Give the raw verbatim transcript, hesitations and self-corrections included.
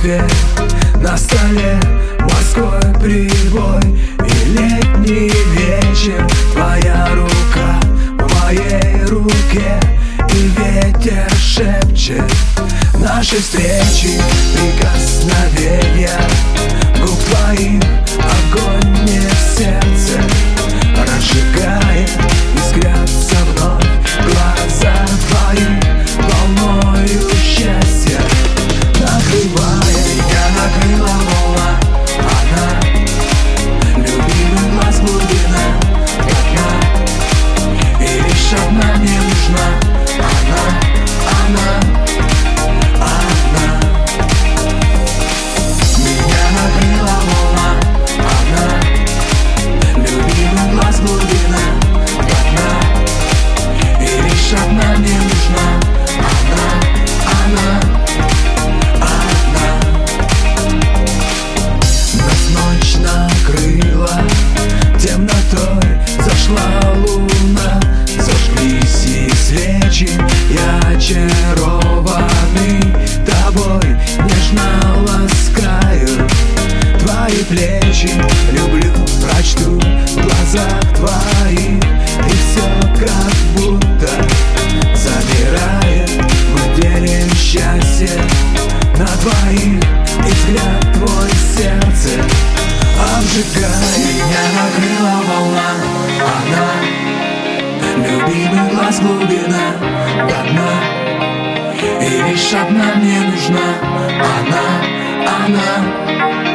кофе на столе, морской прибой и летний вечер. Твоя рука в моей руке, и ветер шепчет наши встречи, прикосновения губ твоих, огонь мне в сердце разжигает, искрятся вновь глаза твои волною счастья, накрывая меня, накрыла волна. Она любимый глаз глубина, одна, и лишь одна мне нужна. Она, она, одна. Меня накрыла волна. Она любимый глаз глубина, одна, и лишь одна мне нужна. Она, она, одна. Нас ночь накрыла темнотой, зашла луна, зажглись и свечи. Я очарованный тобой, нежно ласкаю твои плечи. Люблю, прочту в глазах твоих, и все как будто замирает. Мы делим счастье на двоих, и взгляд твой сердце обжигает. Меня накрыла волна. Она любимый глаз глубина, до дна, и лишь одна мне нужна. Она, она.